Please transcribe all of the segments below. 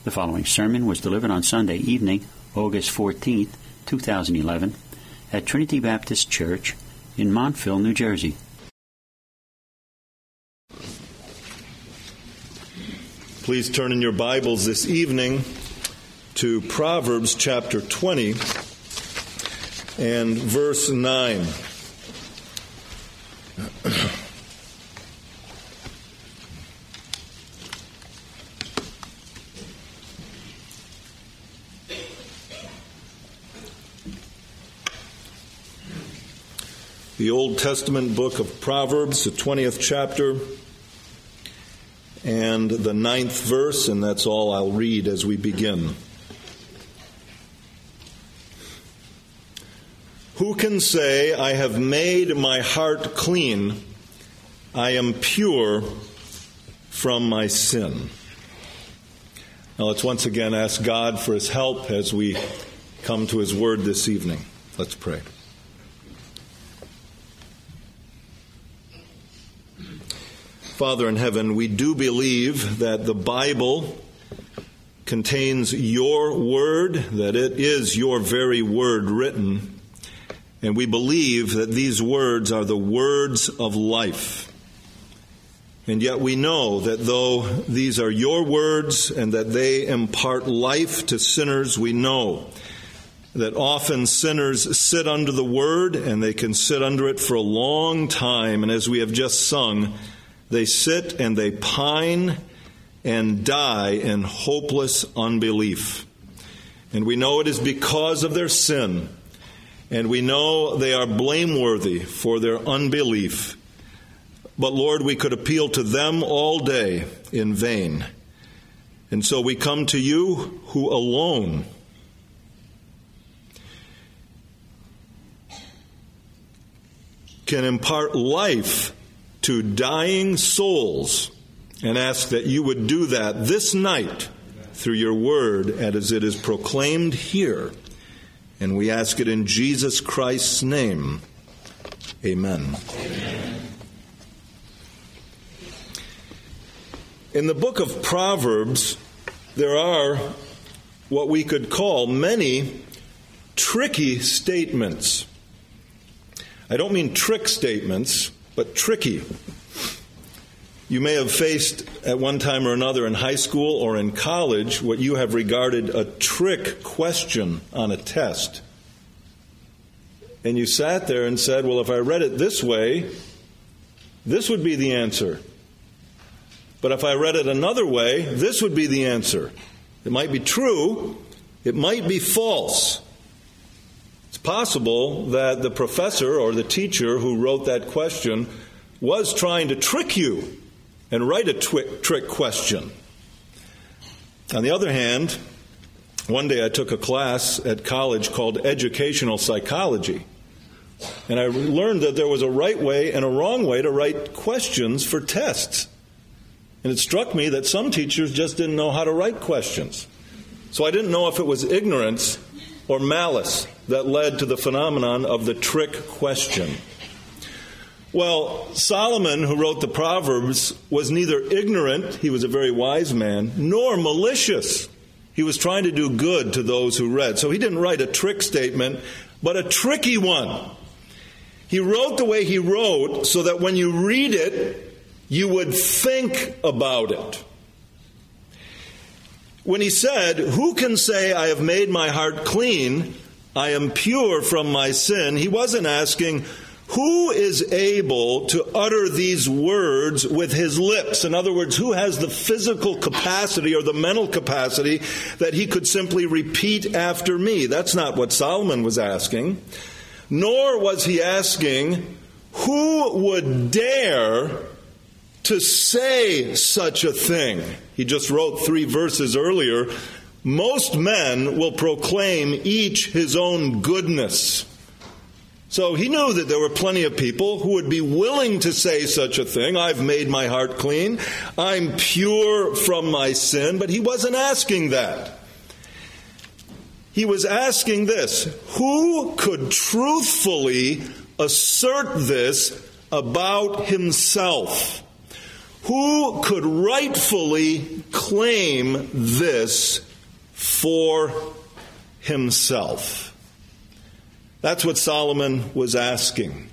The following sermon was delivered on Sunday evening, August 14th, 2011, at Trinity Baptist Church in Montville, New Jersey. Please turn in your Bibles this evening to Proverbs chapter 20 and verse 9. The Old Testament book of Proverbs, the 20th chapter, and the 9th verse, and that's all I'll read as we begin. Who can say, I have made my heart clean, I am pure from my sin? Now let's once again ask God for His help as we come to His Word this evening. Let's pray. Father in heaven, we do believe that the Bible contains your word, that it is your very word written, and we believe that these words are the words of life. And yet we know that though these are your words and that they impart life to sinners, we know that often sinners sit under the word and they can sit under it for a long time, and as we have just sung, they sit and they pine and die in hopeless unbelief. And we know it is because of their sin. And we know they are blameworthy for their unbelief. But Lord, we could appeal to them all day in vain. And so we come to you who alone can impart life to dying souls, and ask that you would do that this night through your word as it is proclaimed here. And we ask it in Jesus Christ's name. Amen. Amen. In the book of Proverbs, there are what we could call many tricky statements. I don't mean trick statements, but tricky. You may have faced at one time or another in high school or in college what you have regarded a trick question on a test. And you sat there and said, well, if I read it this way, this would be the answer. But if I read it another way, this would be the answer. It might be true, it might be false. It's possible that the professor or the teacher who wrote that question was trying to trick you and write a trick question. On the other hand, one day I took a class at college called Educational Psychology, and I learned that there was a right way and a wrong way to write questions for tests. And it struck me that some teachers just didn't know how to write questions. So I didn't know if it was ignorance or malice that led to the phenomenon of the trick question. Well, Solomon, who wrote the Proverbs, was neither ignorant, he was a very wise man, nor malicious. He was trying to do good to those who read. So he didn't write a trick statement, but a tricky one. He wrote the way he wrote so that when you read it, you would think about it. When he said, who can say I have made my heart clean, I am pure from my sin, he wasn't asking, who is able to utter these words with his lips? In other words, who has the physical capacity or the mental capacity that he could simply repeat after me? That's not what Solomon was asking. Nor was he asking, who would dare to say such a thing? He just wrote 3 verses earlier. Most men will proclaim each his own goodness. So he knew that there were plenty of people who would be willing to say such a thing. I've made my heart clean. I'm pure from my sin. But he wasn't asking that. He was asking this: who could truthfully assert this about himself? Who could rightfully claim this for himself? That's what Solomon was asking.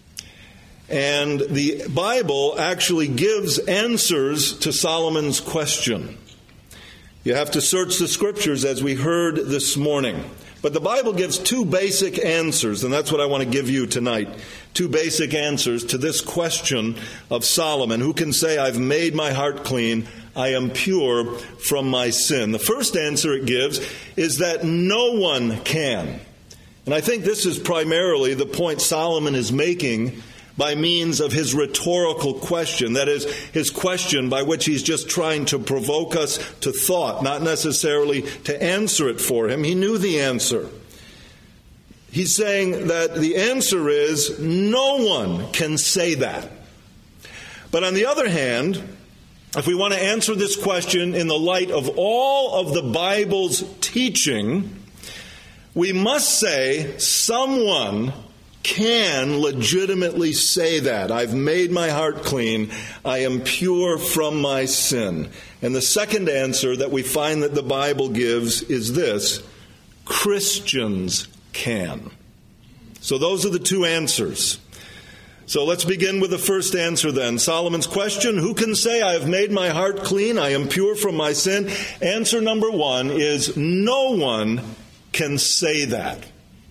And the Bible actually gives answers to Solomon's question. You have to search the Scriptures, as we heard this morning. But the Bible gives two basic answers, and that's what I want to give you tonight. Two basic answers to this question of Solomon. Who can say, I've made my heart clean, I am pure from my sin? The first answer it gives is that no one can. And I think this is primarily the point Solomon is making by means of his rhetorical question. That is, his question by which he's just trying to provoke us to thought, not necessarily to answer it for him. He knew the answer. He's saying that the answer is no one can say that. But on the other hand, if we want to answer this question in the light of all of the Bible's teaching, we must say someone can legitimately say that. I've made my heart clean. I am pure from my sin. And the second answer that we find that the Bible gives is this: Christians can. So those are the two answers. So let's begin with the first answer then. Solomon's question, who can say, I have made my heart clean, I am pure from my sin? Answer number one is no one can say that.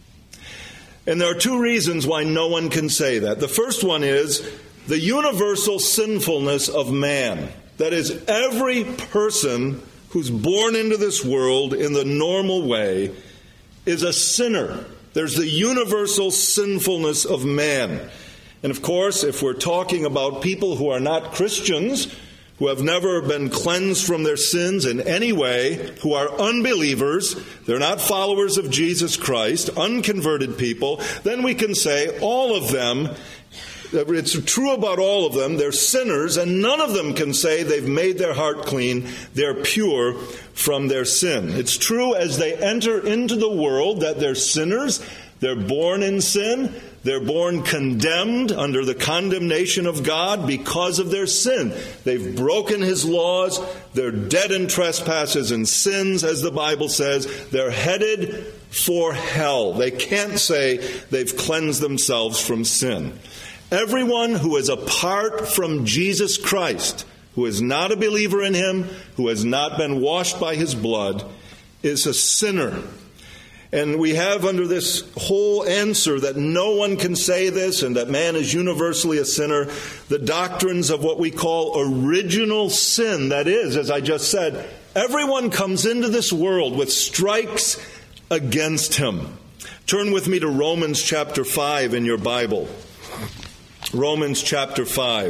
And there are two reasons why no one can say that. The first one is the universal sinfulness of man. That is, every person who's born into this world in the normal way is a sinner. There's the universal sinfulness of man. And of course, if we're talking about people who are not Christians, who have never been cleansed from their sins in any way, who are unbelievers, they're not followers of Jesus Christ, unconverted people, then we can say all of them, it's true about all of them, they're sinners, and none of them can say they've made their heart clean, they're pure from their sin. It's true as they enter into the world that they're sinners, they're born in sin, they're born condemned under the condemnation of God because of their sin. They've broken His laws. They're dead in trespasses and sins, as the Bible says. They're headed for hell. They can't say they've cleansed themselves from sin. Everyone who is apart from Jesus Christ, who is not a believer in Him, who has not been washed by His blood, is a sinner. And we have under this whole answer that no one can say this and that man is universally a sinner, the doctrines of what we call original sin. That is, as I just said, everyone comes into this world with strikes against him. Turn with me to Romans chapter 5 in your Bible. Romans chapter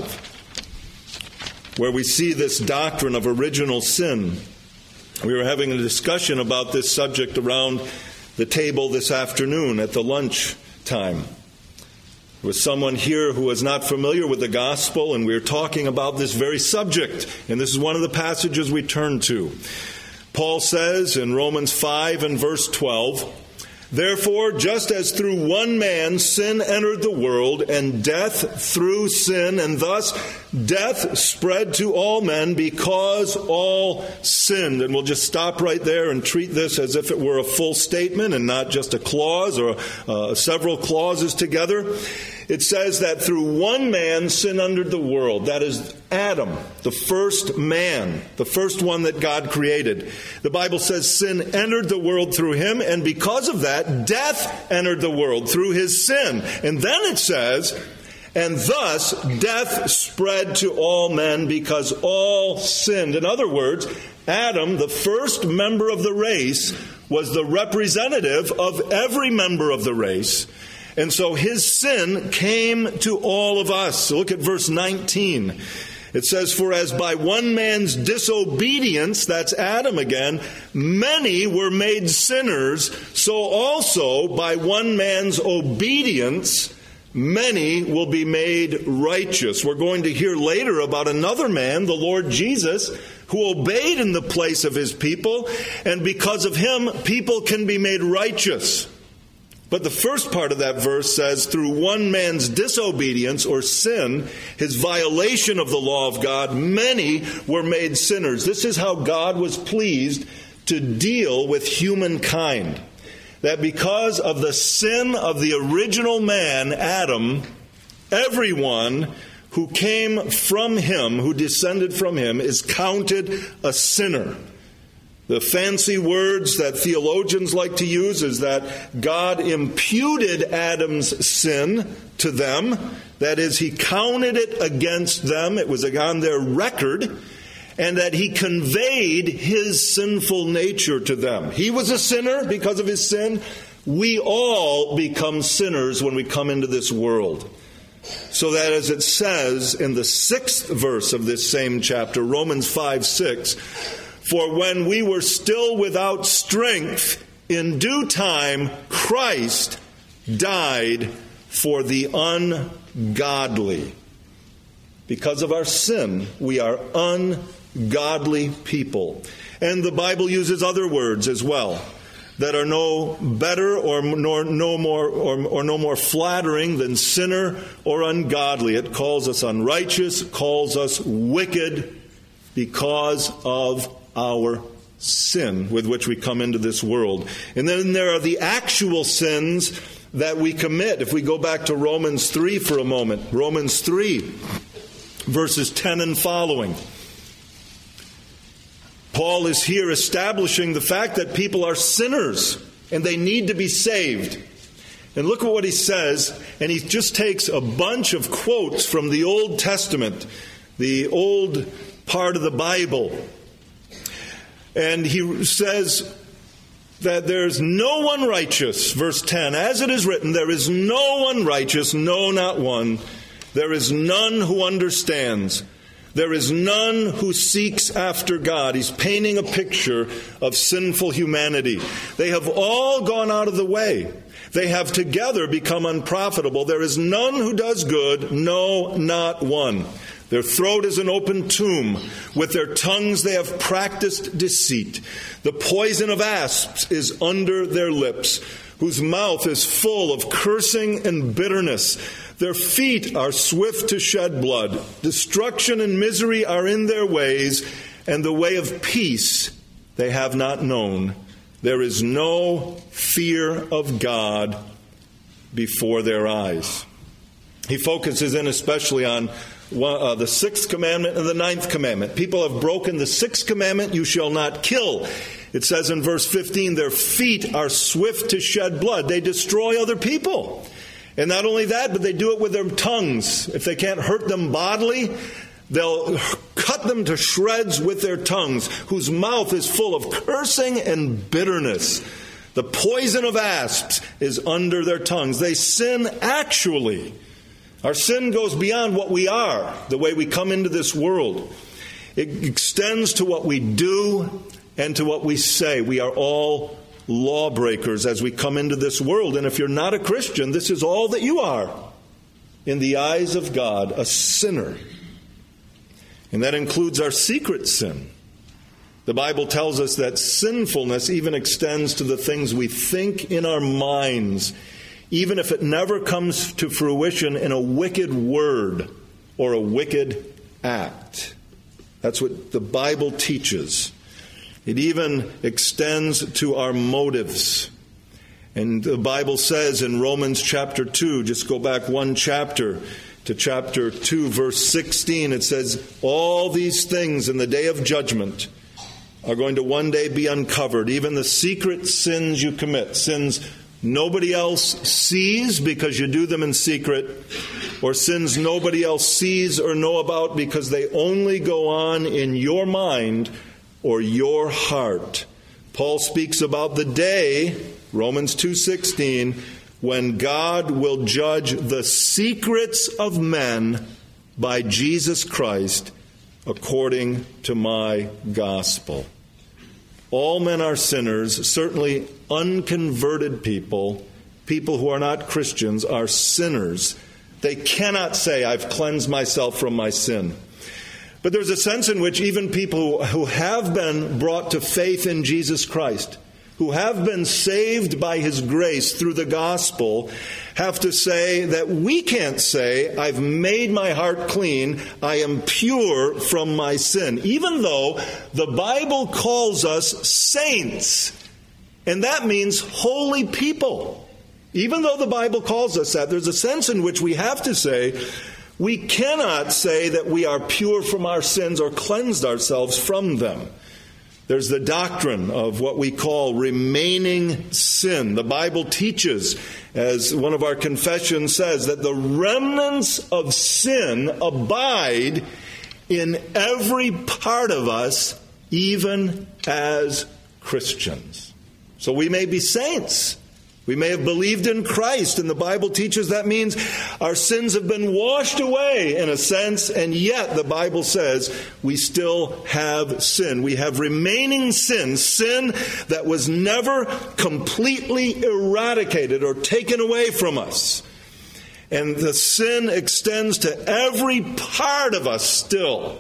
5, where we see this doctrine of original sin. We were having a discussion about this subject around the table this afternoon at the lunch time. There was someone here who was not familiar with the gospel, and we were talking about this very subject. And this is one of the passages we turn to. Paul says in Romans 5 and verse 12, therefore, just as through one man sin entered the world, and death through sin, and thus death spread to all men because all sinned. And we'll just stop right there and treat this as if it were a full statement and not just a clause or several clauses together. It says that through one man sin entered the world. That is Adam, the first man, the first one that God created. The Bible says sin entered the world through him, and because of that, death entered the world through his sin. And then it says, and thus death spread to all men because all sinned. In other words, Adam, the first member of the race, was the representative of every member of the race. And so his sin came to all of us. So look at verse 19. It says, for as by one man's disobedience, that's Adam again, many were made sinners, so also by one man's obedience, many will be made righteous. We're going to hear later about another man, the Lord Jesus, who obeyed in the place of his people, and because of him, people can be made righteous. But the first part of that verse says, through one man's disobedience or sin, his violation of the law of God, many were made sinners. This is how God was pleased to deal with humankind. That because of the sin of the original man, Adam, everyone who came from him, who descended from him, is counted a sinner. The fancy words that theologians like to use is that God imputed Adam's sin to them. That is, he counted it against them. It was on their record. And that he conveyed his sinful nature to them. He was a sinner because of his sin. We all become sinners when we come into this world. So that, as it says in the 6th verse of this same chapter, Romans 5:6, for when we were still without strength, in due time Christ died for the ungodly. Because of our sin, we are ungodly people. And the Bible uses other words as well that are no better or no more flattering than sinner or ungodly. It calls us unrighteous, calls us wicked because of our sin with which we come into this world. And then there are the actual sins that we commit. If we go back to Romans 3 for a moment, Romans 3, verses 10 and following. Paul is here establishing the fact that people are sinners and they need to be saved. And look at what he says, and he just takes a bunch of quotes from the Old Testament, the old part of the Bible. And he says that there is no one righteous, verse 10, as it is written, there is no one righteous, no, not one. There is none who understands. There is none who seeks after God. He's painting a picture of sinful humanity. They have all gone out of the way. They have together become unprofitable. There is none who does good, no, not one. Their throat is an open tomb. With their tongues they have practiced deceit. The poison of asps is under their lips, whose mouth is full of cursing and bitterness. Their feet are swift to shed blood. Destruction and misery are in their ways, and the way of peace they have not known. There is no fear of God before their eyes. He focuses in especially on the 6th commandment and the 9th commandment. People have broken the 6th commandment, you shall not kill. It says in verse 15, their feet are swift to shed blood. They destroy other people. And not only that, but they do it with their tongues. If they can't hurt them bodily, they'll cut them to shreds with their tongues, whose mouth is full of cursing and bitterness. The poison of asps is under their tongues. They sin actually. Our sin goes beyond what we are, the way we come into this world. It extends to what we do and to what we say. We are all lawbreakers as we come into this world. And if you're not a Christian, this is all that you are in the eyes of God, a sinner. And that includes our secret sin. The Bible tells us that sinfulness even extends to the things we think in our minds, even if it never comes to fruition in a wicked word or a wicked act. That's what the Bible teaches. It even extends to our motives. And the Bible says in Romans chapter 2, just go back one chapter to chapter 2, verse 16, it says, all these things in the day of judgment are going to one day be uncovered. Even the secret sins you commit, sins nobody else sees because you do them in secret, or sins nobody else sees or know about because they only go on in your mind or your heart. Paul speaks about the day, Romans 2:16, when God will judge the secrets of men by Jesus Christ according to my gospel. All men are sinners. Certainly unconverted people, people who are not Christians, are sinners. They cannot say, I've cleansed myself from my sin. But there's a sense in which even people who have been brought to faith in Jesus Christ, who have been saved by his grace through the gospel have to say that we can't say, I've made my heart clean, I am pure from my sin, even though the Bible calls us saints, and that means holy people. Even though the Bible calls us that, there's a sense in which we have to say, we cannot say that we are pure from our sins or cleansed ourselves from them. There's the doctrine of what we call remaining sin. The Bible teaches, as one of our confessions says, that the remnants of sin abide in every part of us, even as Christians. So we may be saints. We may have believed in Christ, and the Bible teaches that means our sins have been washed away in a sense, and yet the Bible says we still have sin. We have remaining sin that was never completely eradicated or taken away from us. And the sin extends to every part of us still.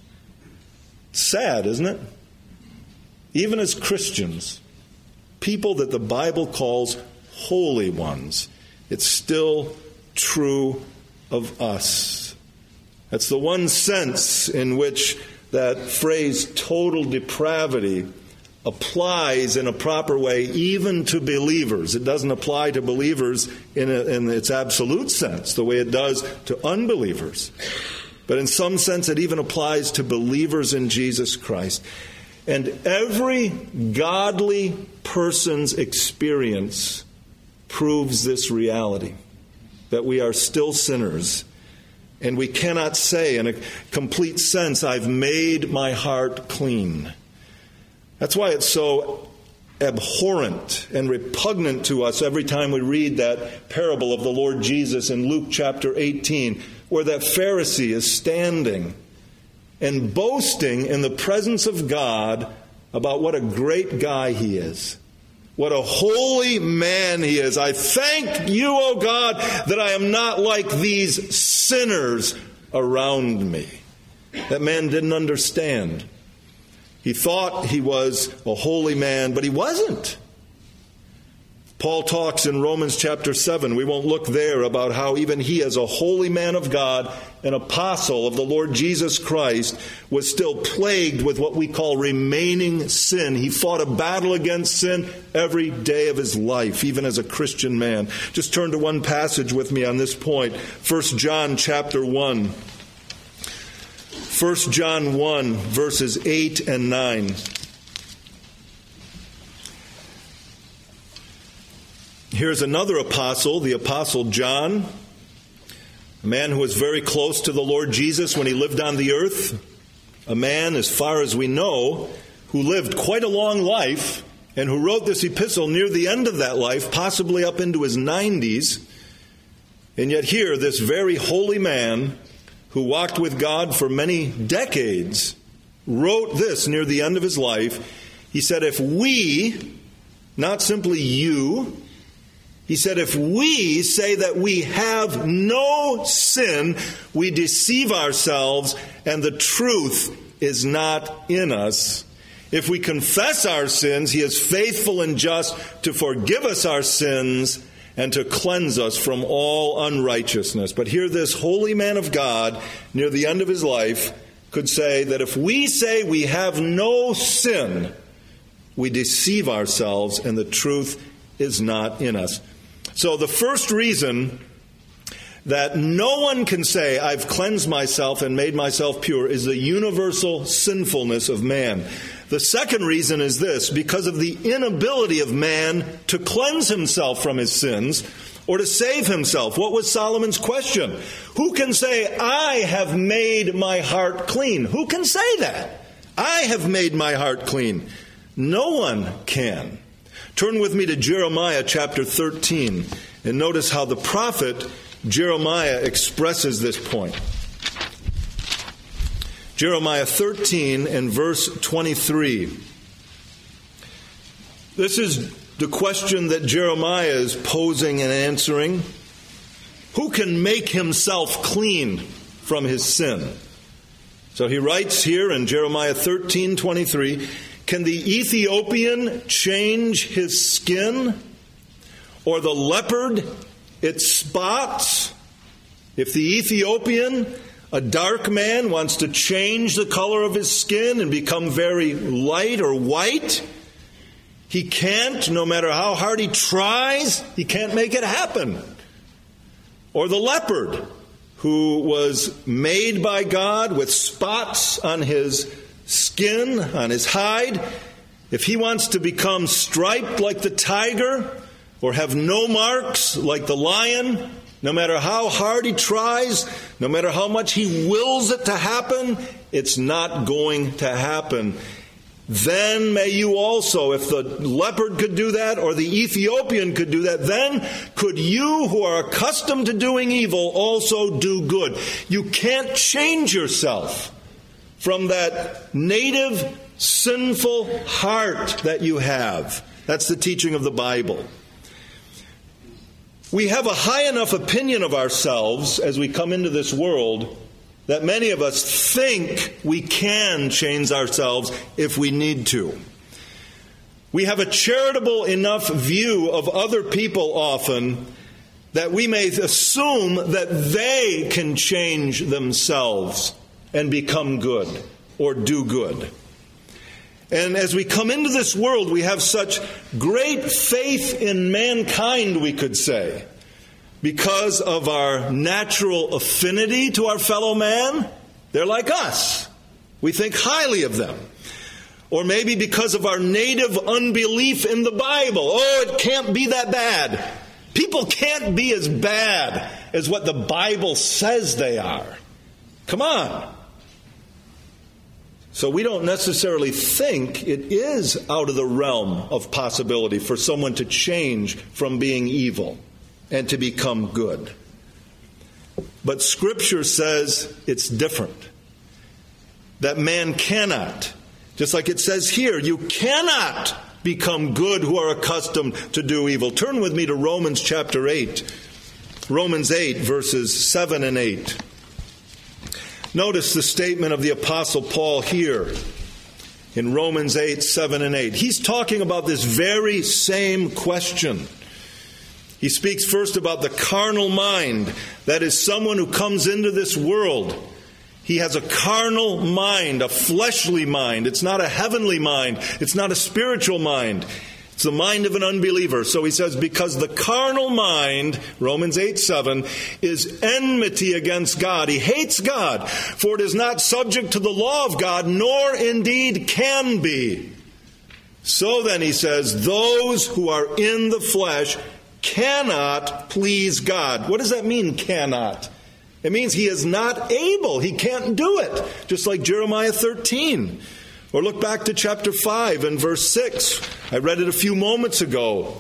Sad, isn't it? Even as Christians, people that the Bible calls holy ones, it's still true of us. That's the one sense in which that phrase total depravity applies in a proper way even to believers. It doesn't apply to believers in its absolute sense, the way it does to unbelievers. But in some sense it even applies to believers in Jesus Christ. And every godly person's experience proves this reality, that we are still sinners, and we cannot say in a complete sense, I've made my heart clean. That's why it's so abhorrent and repugnant to us every time we read that parable of the Lord Jesus in Luke chapter 18, where that Pharisee is standing and boasting in the presence of God about what a great guy he is. What a holy man he is. I thank you, O God, that I am not like these sinners around me. That man didn't understand. He thought he was a holy man, but he wasn't. Paul talks in Romans chapter 7, we won't look there, about how even he, as a holy man of God, an apostle of the Lord Jesus Christ, was still plagued with what we call remaining sin. He fought a battle against sin every day of his life, even as a Christian man. Just turn to one passage with me on this point. 1 John chapter 1. 1 John 1, verses 8 and 9. Here's another apostle, the Apostle John, a man who was very close to the Lord Jesus when he lived on the earth, a man, as far as we know, who lived quite a long life and who wrote this epistle near the end of that life, possibly up into his 90s. And yet here, this very holy man who walked with God for many decades wrote this near the end of his life. He said, if we, not simply you, he said, if we say that we have no sin, we deceive ourselves and the truth is not in us. If we confess our sins, he is faithful and just to forgive us our sins and to cleanse us from all unrighteousness. But here this holy man of God, near the end of his life, could say that if we say we have no sin, we deceive ourselves and the truth is not in us. So the first reason that no one can say, I've cleansed myself and made myself pure, is the universal sinfulness of man. The second reason is this: because of the inability of man to cleanse himself from his sins or to save himself. What was Solomon's question? Who can say, I have made my heart clean? Who can say that? I have made my heart clean. No one can. Turn with me to Jeremiah chapter 13 and notice how the prophet Jeremiah expresses this point. Jeremiah 13 and verse 23. This is the question that Jeremiah is posing and answering. Who can make himself clean from his sin? So he writes here in Jeremiah 13:23, Can the Ethiopian change his skin? Or the leopard its spots? If the Ethiopian, a dark man, wants to change the color of his skin and become very light or white, he can't, no matter how hard he tries, he can't make it happen. Or the leopard, who was made by God with spots on his skin, on his hide, if he wants to become striped like the tiger or have no marks like the lion, no matter how hard he tries, no matter how much he wills it to happen, it's not going to happen. Then may you also, if the leopard could do that or the Ethiopian could do that, then could you who are accustomed to doing evil also do good. You can't change yourself from that native sinful heart that you have. That's the teaching of the Bible. We have a high enough opinion of ourselves as we come into this world that many of us think we can change ourselves if we need to. We have a charitable enough view of other people often that we may assume that they can change themselves and become good or do good. And as we come into this world, we have such great faith in mankind, we could say, because of our natural affinity to our fellow man. They're like us. We think highly of them. Or maybe because of our native unbelief in the Bible. Oh, it can't be that bad. People can't be as bad as what the Bible says they are. Come on. So we don't necessarily think it is out of the realm of possibility for someone to change from being evil and to become good. But Scripture says it's different. That man cannot, just like it says here, you cannot become good who are accustomed to do evil. Turn with me to Romans chapter 8. Romans 8, verses 7 and 8. Notice the statement of the Apostle Paul here in Romans 8, 7 and 8. He's talking about this very same question. He speaks first about the carnal mind. That is someone who comes into this world. He has a carnal mind, a fleshly mind. It's not a heavenly mind. It's not a spiritual mind. It's the mind of an unbeliever. So he says, because the carnal mind, Romans 8:7, is enmity against God. He hates God, for it is not subject to the law of God, nor indeed can be. So then, he says, those who are in the flesh cannot please God. What does that mean, cannot? It means he is not able. He can't do it. Just like Jeremiah 13. Or look back to chapter 5 and verse 6. I read it a few moments ago.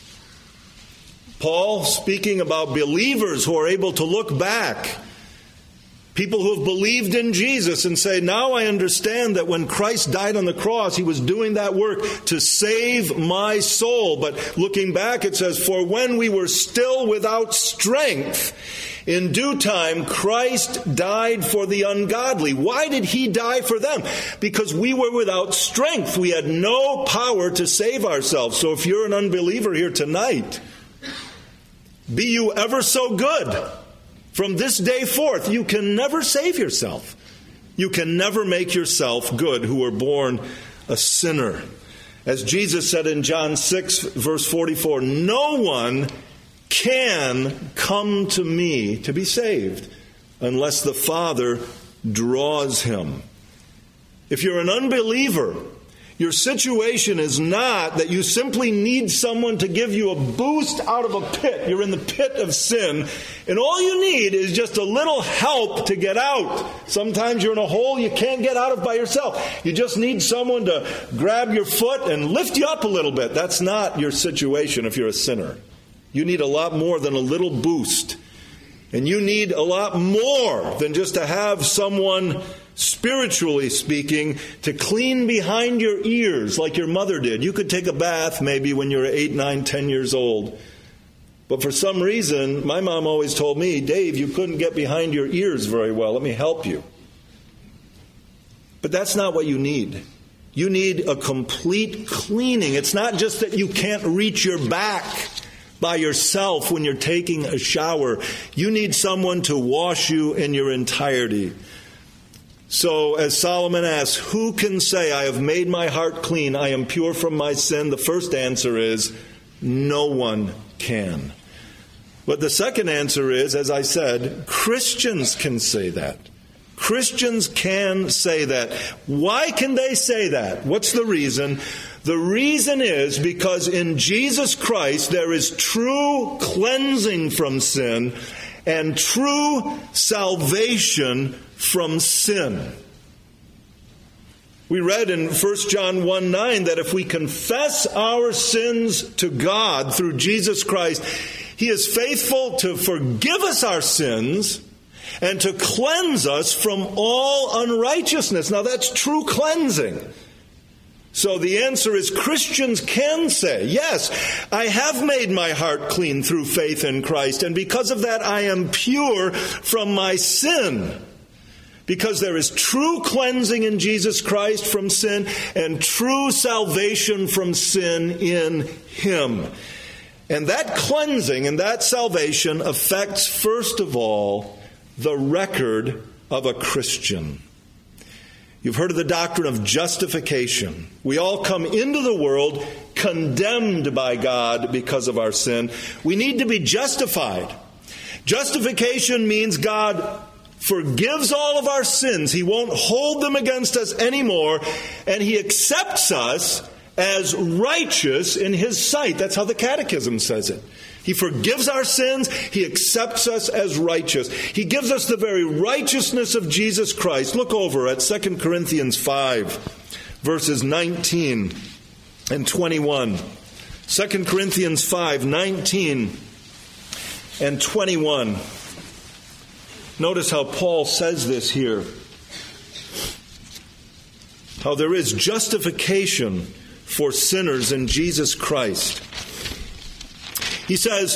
Paul speaking about believers who are able to look back. People who have believed in Jesus and say, now I understand that when Christ died on the cross, he was doing that work to save my soul. But looking back, it says, for when we were still without strength, in due time, Christ died for the ungodly. Why did he die for them? Because we were without strength. We had no power to save ourselves. So if you're an unbeliever here tonight, be you ever so good, from this day forth, you can never save yourself. You can never make yourself good who were born a sinner. As Jesus said in John 6, verse 44, no one can come to me to be saved unless the Father draws him. If you're an unbeliever, your situation is not that you simply need someone to give you a boost out of a pit. You're in the pit of sin, and all you need is just a little help to get out. Sometimes you're in a hole you can't get out of by yourself. You just need someone to grab your foot and lift you up a little bit. That's not your situation if you're a sinner. You need a lot more than a little boost. And you need a lot more than just to have someone, spiritually speaking, to clean behind your ears like your mother did. You could take a bath maybe when you were 8, 9, 10 years old. But for some reason, my mom always told me, Dave, you couldn't get behind your ears very well. Let me help you. But that's not what you need. You need a complete cleaning. It's not just that you can't reach your back by yourself when you're taking a shower. You need someone to wash you in your entirety. So, as Solomon asks, who can say, I have made my heart clean, I am pure from my sin? The first answer is, no one can. But the second answer is, as I said, Christians can say that. Christians can say that. Why can they say that? What's the reason? The reason is because in Jesus Christ there is true cleansing from sin and true salvation from sin. We read in 1 John 1:9 that if we confess our sins to God through Jesus Christ, He is faithful to forgive us our sins and to cleanse us from all unrighteousness. Now that's true cleansing. So the answer is Christians can say, yes, I have made my heart clean through faith in Christ, and because of that I am pure from my sin. Because there is true cleansing in Jesus Christ from sin and true salvation from sin in Him. And that cleansing and that salvation affects, first of all, the record of a Christian. You've heard of the doctrine of justification. We all come into the world condemned by God because of our sin. We need to be justified. Justification means God forgives all of our sins. He won't hold them against us anymore, and He accepts us as righteous in His sight. That's how the Catechism says it. He forgives our sins. He accepts us as righteous. He gives us the very righteousness of Jesus Christ. Look over at 2 Corinthians 5, verses 19 and 21. 2 Corinthians 5, 19 and 21. Notice how Paul says this here. How there is justification for sinners in Jesus Christ. He says,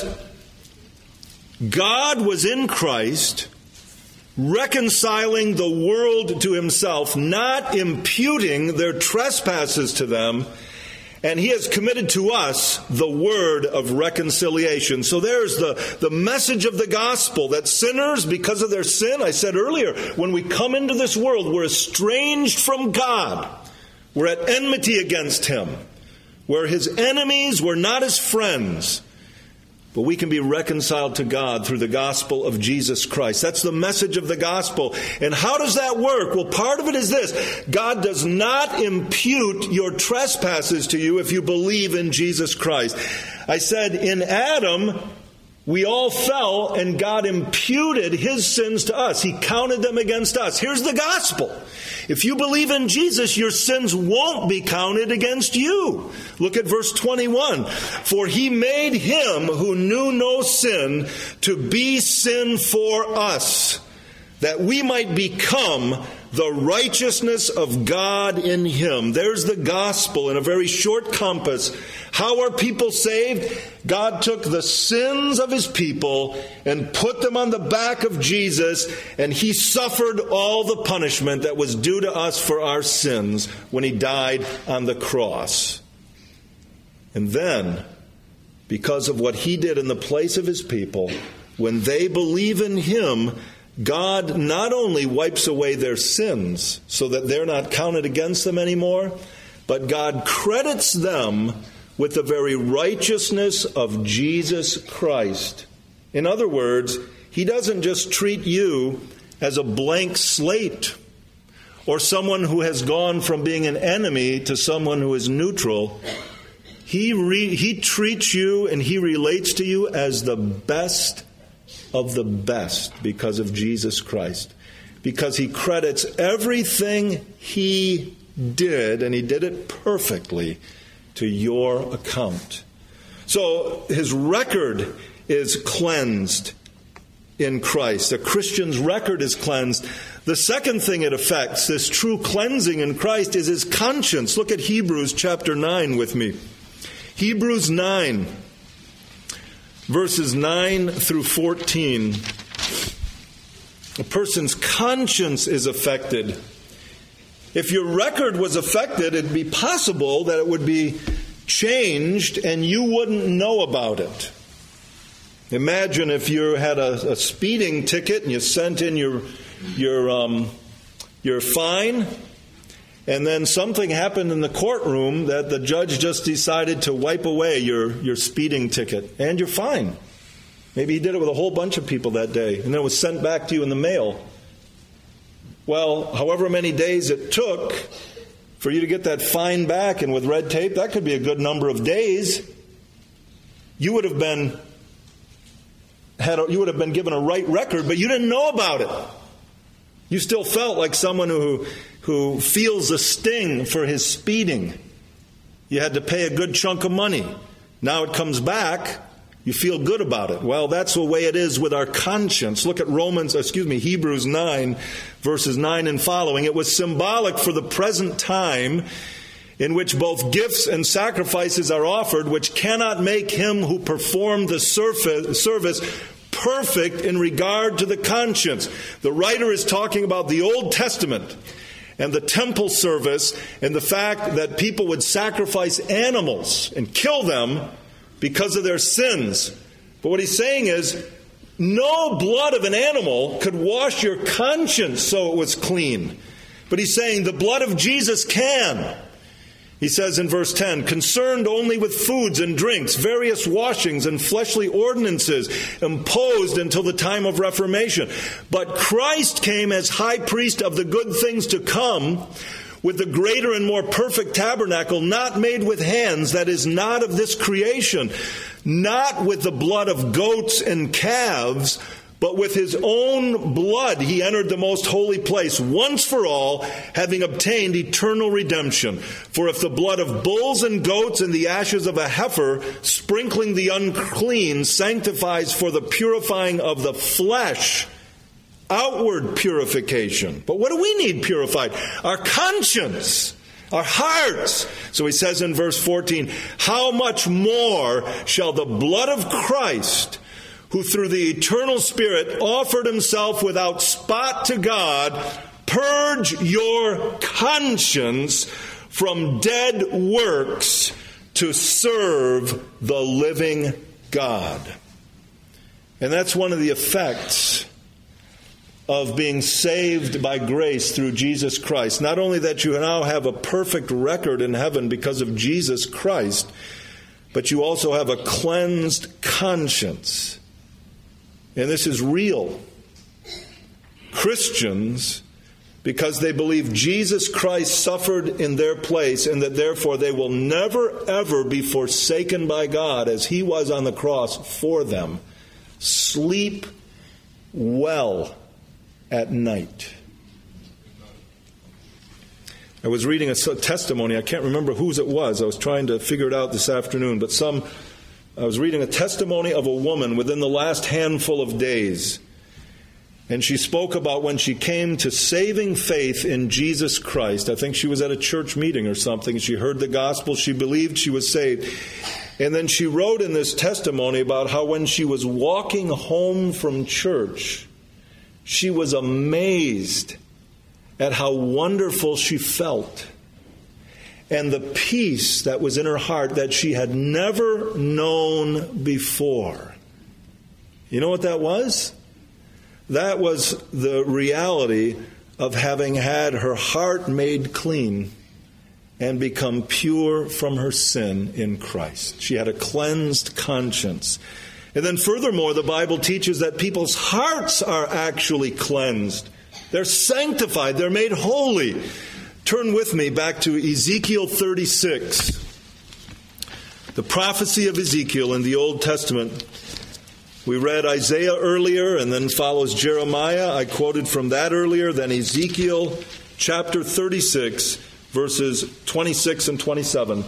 God was in Christ, reconciling the world to Himself, not imputing their trespasses to them, and He has committed to us the word of reconciliation. So there's the message of the gospel, that sinners, because of their sin, I said earlier, when we come into this world, we're estranged from God. We're at enmity against Him. We're His enemies, we're not His friends. But we can be reconciled to God through the gospel of Jesus Christ. That's the message of the gospel. And how does that work? Well, part of it is this. God does not impute your trespasses to you if you believe in Jesus Christ. I said in Adam, we all fell and God imputed His sins to us. He counted them against us. Here's the gospel. If you believe in Jesus, your sins won't be counted against you. Look at verse 21. For He made Him who knew no sin to be sin for us, that we might become the righteousness of God in Him. There's the gospel in a very short compass. How are people saved? God took the sins of His people and put them on the back of Jesus, and He suffered all the punishment that was due to us for our sins when He died on the cross. And then, because of what He did in the place of His people, when they believe in Him, God not only wipes away their sins so that they're not counted against them anymore, but God credits them with the very righteousness of Jesus Christ. In other words, He doesn't just treat you as a blank slate or someone who has gone from being an enemy to someone who is neutral. He treats you and He relates to you as the best of the best because of Jesus Christ. Because He credits everything He did, and He did it perfectly, to your account. So His record is cleansed in Christ. A Christian's record is cleansed. The second thing it affects, this true cleansing in Christ, is his conscience. Look at Hebrews chapter 9 with me. Hebrews 9, verses 9 through 14. A person's conscience is affected If your record was affected, it'd be possible that it would be changed and you wouldn't know about it. Imagine if you had a speeding ticket and you sent in your fine, and then something happened in the courtroom that the judge just decided to wipe away your speeding ticket and your fine. Maybe he did it with a whole bunch of people that day, and then it was sent back to you in the mail. Well, however many days it took for you to get that fine back, and with red tape, that could be a good number of days. You would have been given a right record, but you didn't know about it. You still felt like someone who feels a sting for his speeding. You had to pay a good chunk of money. Now it comes back. You feel good about it. Well, that's the way it is with our conscience. Look at Hebrews 9, verses 9 and following. It was symbolic for the present time in which both gifts and sacrifices are offered, which cannot make him who performed the service perfect in regard to the conscience. The writer is talking about the Old Testament and the temple service and the fact that people would sacrifice animals and kill them because of their sins. But what he's saying is, no blood of an animal could wash your conscience so it was clean. But he's saying the blood of Jesus can. He says in verse 10, concerned only with foods and drinks, various washings and fleshly ordinances imposed until the time of Reformation. But Christ came as high priest of the good things to come, with the greater and more perfect tabernacle, not made with hands, that is not of this creation, not with the blood of goats and calves, but with his own blood he entered the most holy place, once for all, having obtained eternal redemption. For if the blood of bulls and goats and the ashes of a heifer, sprinkling the unclean, sanctifies for the purifying of the flesh, outward purification. But what do we need purified? Our conscience, our hearts. So he says in verse 14, how much more shall the blood of Christ, who through the eternal Spirit offered himself without spot to God, purge your conscience from dead works to serve the living God. And that's one of the effects of being saved by grace through Jesus Christ. Not only that you now have a perfect record in heaven because of Jesus Christ, but you also have a cleansed conscience. And this is real. Christians, because they believe Jesus Christ suffered in their place and that therefore they will never ever be forsaken by God as he was on the cross for them, sleep well at night. I was reading a testimony. I can't remember whose it was. I was trying to figure it out this afternoon. But I was reading a testimony of a woman within the last handful of days. And she spoke about when she came to saving faith in Jesus Christ. I think she was at a church meeting or something. She heard the gospel. She believed she was saved. And then she wrote in this testimony about how when she was walking home from church, she was amazed at how wonderful she felt and the peace that was in her heart that she had never known before. You know what that was? That was the reality of having had her heart made clean and become pure from her sin in Christ. She had a cleansed conscience. And then furthermore, the Bible teaches that people's hearts are actually cleansed. They're sanctified. They're made holy. Turn with me back to Ezekiel 36. The prophecy of Ezekiel in the Old Testament. We read Isaiah earlier and then follows Jeremiah. I quoted from that earlier. Then Ezekiel chapter 36, verses 26 and 27.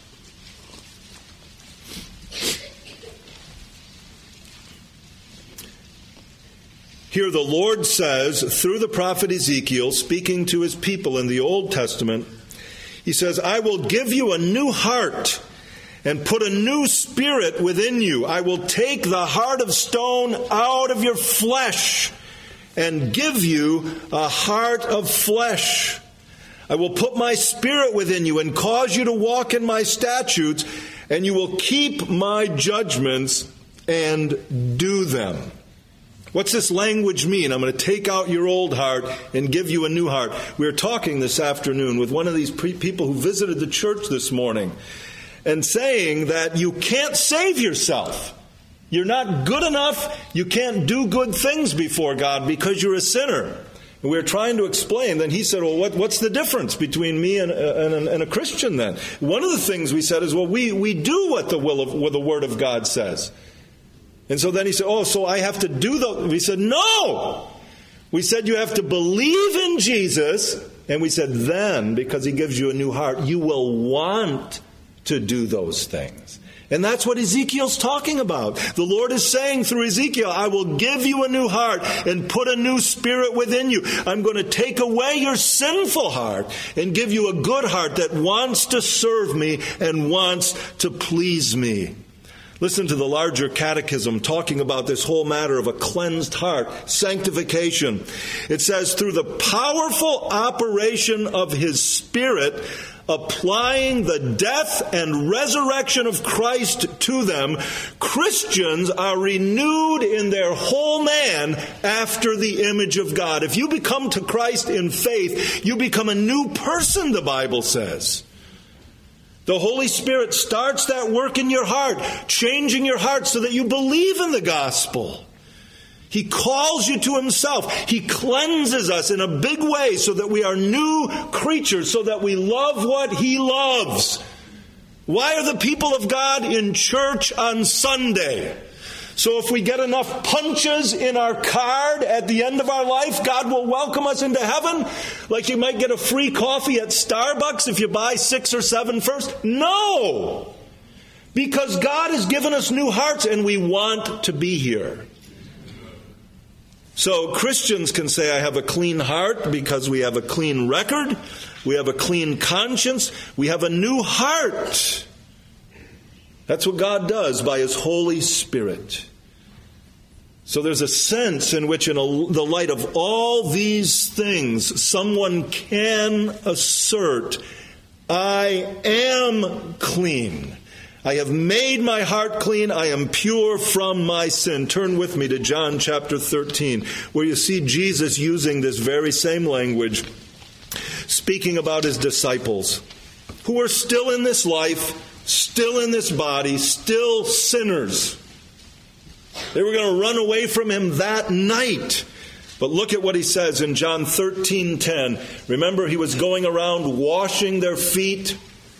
Here the Lord says, through the prophet Ezekiel, speaking to his people in the Old Testament, he says, I will give you a new heart and put a new spirit within you. I will take the heart of stone out of your flesh and give you a heart of flesh. I will put my spirit within you and cause you to walk in my statutes, and you will keep my judgments and do them. What's this language mean? I'm going to take out your old heart and give you a new heart. We were talking this afternoon with one of these people who visited the church this morning and saying that you can't save yourself. You're not good enough. You can't do good things before God because you're a sinner. And we were trying to explain. Then he said, well, what's the difference between me and a Christian then? One of the things we said is, well, we do what the Word of God says. And so then he said, so I have to do we said, no. We said you have to believe in Jesus. And we said then, because he gives you a new heart, you will want to do those things. And that's what Ezekiel's talking about. The Lord is saying through Ezekiel, I will give you a new heart and put a new spirit within you. I'm going to take away your sinful heart and give you a good heart that wants to serve me and wants to please me. Listen to the larger catechism talking about this whole matter of a cleansed heart, sanctification. It says, through the powerful operation of his Spirit, applying the death and resurrection of Christ to them, Christians are renewed in their whole man after the image of God. If you become to Christ in faith, you become a new person, the Bible says. The Holy Spirit starts that work in your heart, changing your heart so that you believe in the gospel. He calls you to himself. He cleanses us in a big way so that we are new creatures, so that we love what he loves. Why are the people of God in church on Sunday? So if we get enough punches in our card at the end of our life, God will welcome us into heaven? Like you might get a free coffee at Starbucks if you buy 6 or 7 first? No! Because God has given us new hearts and we want to be here. So Christians can say, I have a clean heart because we have a clean record. We have a clean conscience. We have a new heart. That's what God does by his Holy Spirit. So there's a sense in which in the light of all these things, someone can assert, I am clean. I have made my heart clean. I am pure from my sin. Turn with me to John chapter 13, where you see Jesus using this very same language, speaking about his disciples, who are still in this life, still in this body, still sinners. They were going to run away from him that night. But look at what he says in John 13:10. Remember, he was going around washing their feet.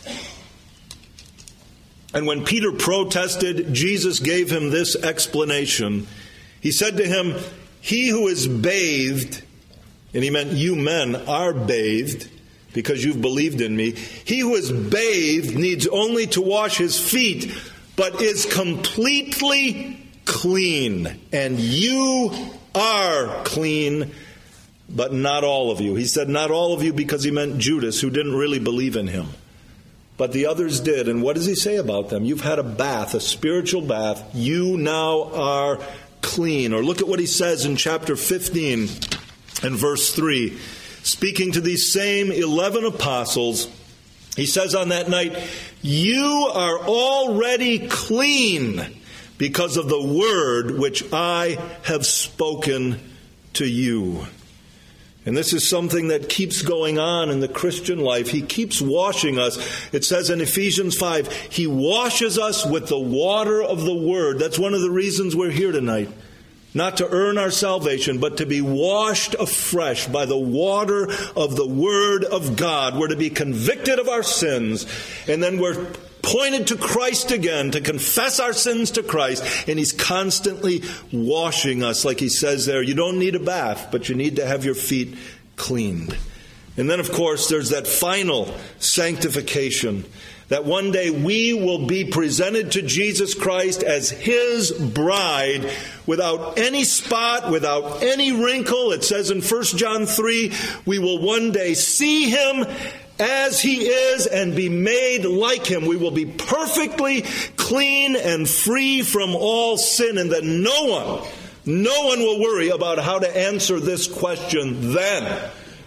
And when Peter protested, Jesus gave him this explanation. He said to him, he who is bathed, and he meant you men are bathed because you've believed in me. He who is bathed needs only to wash his feet, but is completely clean. And you are clean, but not all of you. He said not all of you because he meant Judas, who didn't really believe in him. But the others did. And what does he say about them? You've had a bath, a spiritual bath. You now are clean. Or look at what he says in chapter 15 and verse 3. Speaking to these same 11 apostles, he says on that night, you are already clean because of the word which I have spoken to you. And this is something that keeps going on in the Christian life. He keeps washing us. It says in Ephesians 5, he washes us with the water of the word. That's one of the reasons we're here tonight. Not to earn our salvation, but to be washed afresh by the water of the word of God. We're to be convicted of our sins, and then we're pointed to Christ again, to confess our sins to Christ, and he's constantly washing us, like he says there. You don't need a bath, but you need to have your feet cleaned. And then, of course, there's that final sanctification, that one day we will be presented to Jesus Christ as his bride, without any spot, without any wrinkle. It says in 1 John 3, we will one day see him as he is and be made like him. We will be perfectly clean and free from all sin, and then no one will worry about how to answer this question then.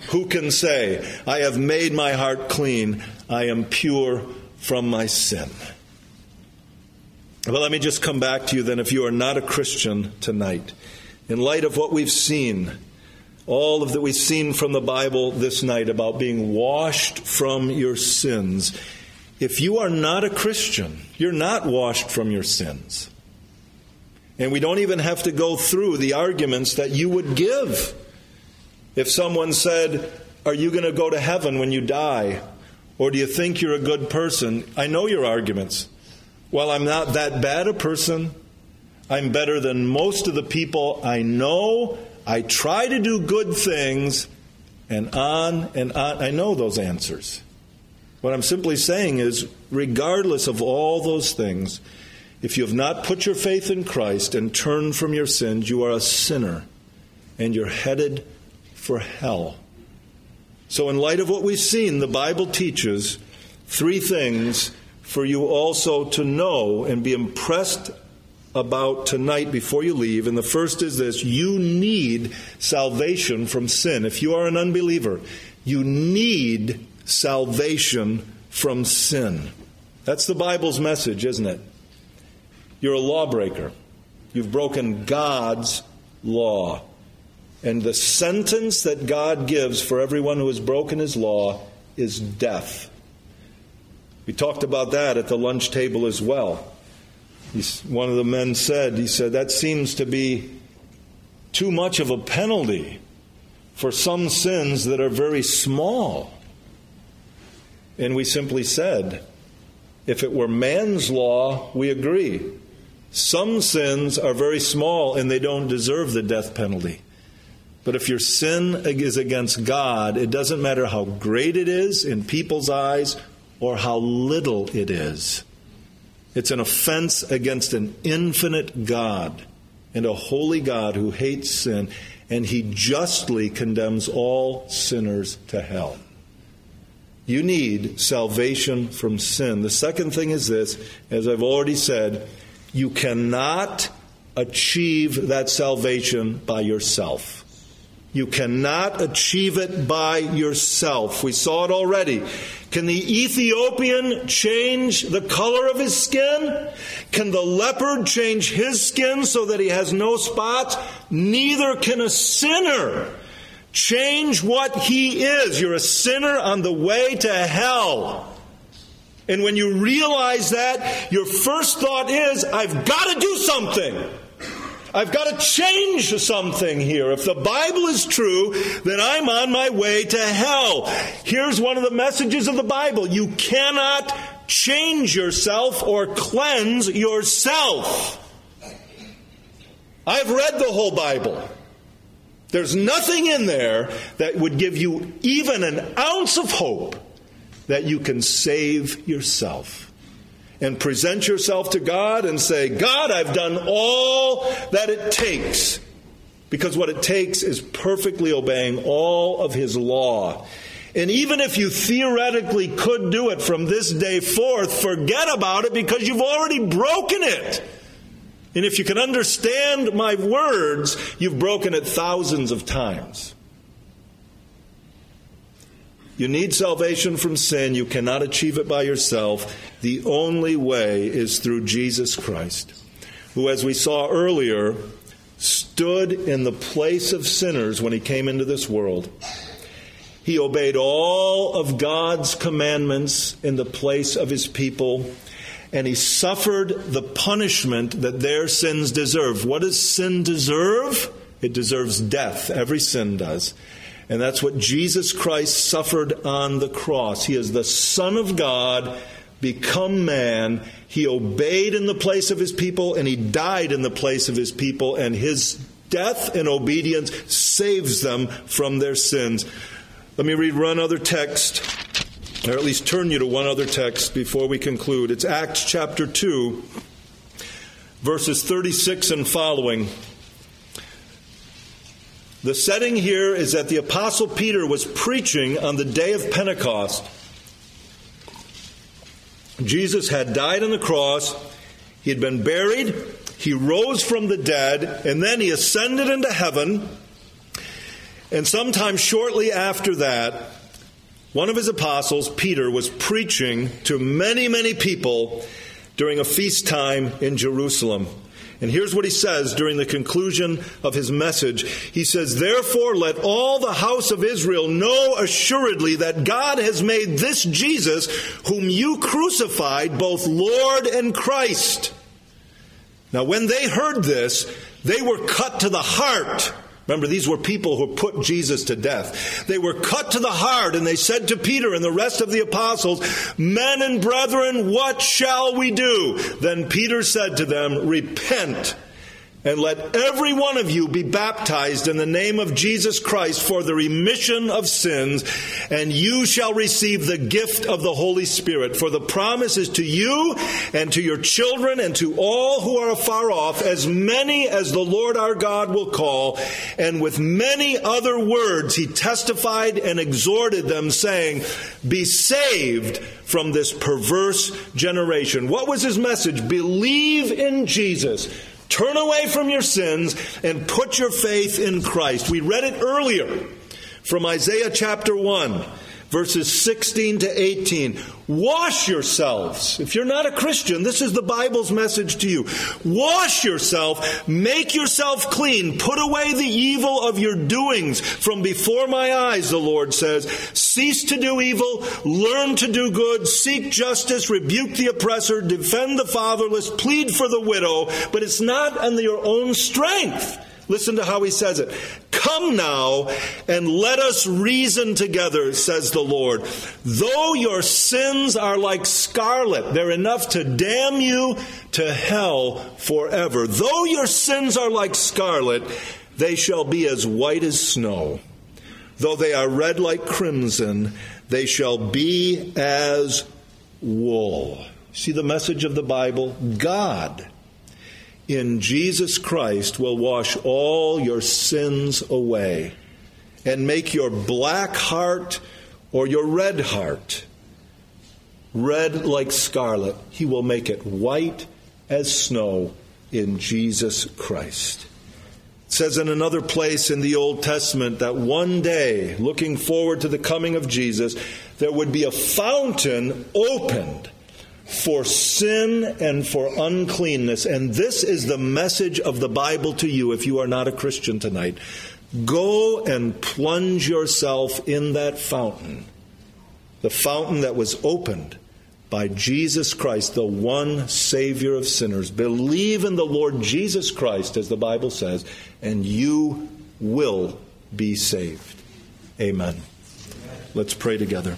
Who can say, I have made my heart clean, I am pure from my sin? Well, let me just come back to you then, if you are not a Christian tonight. In light of what we've seen, all of that we've seen from the Bible this night about being washed from your sins, if you are not a Christian, you're not washed from your sins. And we don't even have to go through the arguments that you would give. If someone said, are you going to go to heaven when you die? Or do you think you're a good person? I know your arguments. Well, I'm not that bad a person. I'm better than most of the people I know. I try to do good things, and on and on. I know those answers. What I'm simply saying is, regardless of all those things, if you have not put your faith in Christ and turned from your sins, you are a sinner, and you're headed for hell. So in light of what we've seen, the Bible teaches 3 things for you also to know and be impressed about tonight before you leave. And the first is this: you need salvation from sin. If you are an unbeliever, you need salvation from sin. That's the Bible's message, isn't it? You're a lawbreaker. You've broken God's law. And the sentence that God gives for everyone who has broken his law is death. We talked about that at the lunch table as well. One of the men said, that seems to be too much of a penalty for some sins that are very small. And we simply said, if it were man's law, we agree. Some sins are very small and they don't deserve the death penalty. But if your sin is against God, it doesn't matter how great it is in people's eyes or how little it is. It's an offense against an infinite God and a holy God who hates sin, and he justly condemns all sinners to hell. You need salvation from sin. The second thing is this, as I've already said, you cannot achieve that salvation by yourself. You cannot achieve it by yourself. We saw it already. Can the Ethiopian change the color of his skin? Can the leopard change his skin so that he has no spots? Neither can a sinner change what he is. You're a sinner on the way to hell. And when you realize that, your first thought is, I've got to do something. I've got to change something here. If the Bible is true, then I'm on my way to hell. Here's one of the messages of the Bible. You cannot change yourself or cleanse yourself. I've read the whole Bible. There's nothing in there that would give you even an ounce of hope that you can save yourself and present yourself to God and say, God, I've done all that it takes. Because what it takes is perfectly obeying all of his law. And even if you theoretically could do it from this day forth, forget about it because you've already broken it. And if you can understand my words, you've broken it thousands of times. You need salvation from sin. You cannot achieve it by yourself. The only way is through Jesus Christ, who, as we saw earlier, stood in the place of sinners when he came into this world. He obeyed all of God's commandments in the place of his people, and he suffered the punishment that their sins deserve. What does sin deserve? It deserves death. Every sin does. And that's what Jesus Christ suffered on the cross. He is the Son of God, become man. He obeyed in the place of his people, and he died in the place of his people. And his death and obedience saves them from their sins. Let me read one other text, or at least turn you to one other text before we conclude. It's Acts chapter 2, verses 36 and following. The setting here is that the Apostle Peter was preaching on the day of Pentecost. Jesus had died on the cross. He had been buried. He rose from the dead. And then he ascended into heaven. And sometime shortly after that, one of his apostles, Peter, was preaching to many, many people during a feast time in Jerusalem. And here's what he says during the conclusion of his message. He says, "Therefore let all the house of Israel know assuredly that God has made this Jesus, whom you crucified, both Lord and Christ." Now when they heard this, they were cut to the heart. Remember, these were people who put Jesus to death. They were cut to the heart, and they said to Peter and the rest of the apostles, "Men and brethren, what shall we do?" Then Peter said to them, "Repent, and let every one of you be baptized in the name of Jesus Christ for the remission of sins, and you shall receive the gift of the Holy Spirit. For the promise is to you and to your children and to all who are afar off, as many as the Lord our God will call." And with many other words he testified and exhorted them, saying, "Be saved from this perverse generation." What was his message? Believe in Jesus. Turn away from your sins and put your faith in Christ. We read it earlier from Isaiah chapter 1, verses 16 to 18. Wash yourselves. If you're not a Christian, this is the Bible's message to you. Wash yourself, make yourself clean, put away the evil of your doings from before my eyes, the Lord says. Cease to do evil, learn to do good, seek justice, rebuke the oppressor, defend the fatherless, plead for the widow, but it's not on your own strength. Listen to how he says it. "Come now and let us reason together, says the Lord. Though your sins are like scarlet, they're enough to damn you to hell forever. Though your sins are like scarlet, they shall be as white as snow. Though they are red like crimson, they shall be as wool." See the message of the Bible? God in Jesus Christ will wash all your sins away and make your black heart or your red heart red like scarlet. He will make it white as snow in Jesus Christ. It says in another place in the Old Testament that one day, looking forward to the coming of Jesus, there would be a fountain opened for sin and for uncleanness. And this is the message of the Bible to you if you are not a Christian tonight. Go and plunge yourself in that fountain. The fountain that was opened by Jesus Christ, the one Savior of sinners. Believe in the Lord Jesus Christ, as the Bible says, and you will be saved. Amen. Let's pray together.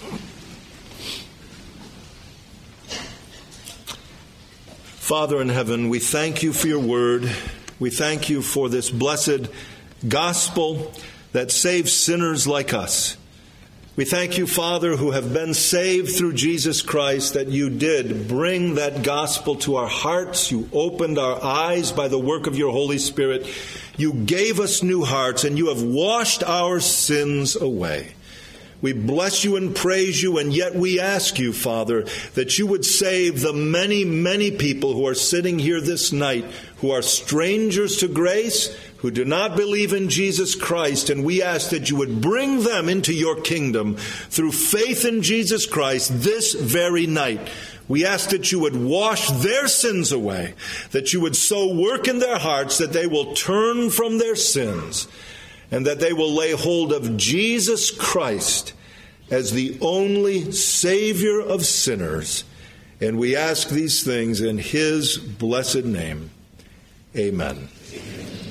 Father in heaven, we thank you for your word. We thank you for this blessed gospel that saves sinners like us. We thank you, Father, who have been saved through Jesus Christ, that you did bring that gospel to our hearts. You opened our eyes by the work of your Holy Spirit. You gave us new hearts, and you have washed our sins away. We bless you and praise you, and yet we ask you, Father, that you would save the many, many people who are sitting here this night, who are strangers to grace, who do not believe in Jesus Christ, and we ask that you would bring them into your kingdom through faith in Jesus Christ this very night. We ask that you would wash their sins away, that you would so work in their hearts that they will turn from their sins, and that they will lay hold of Jesus Christ as the only Savior of sinners. And we ask these things in his blessed name. Amen.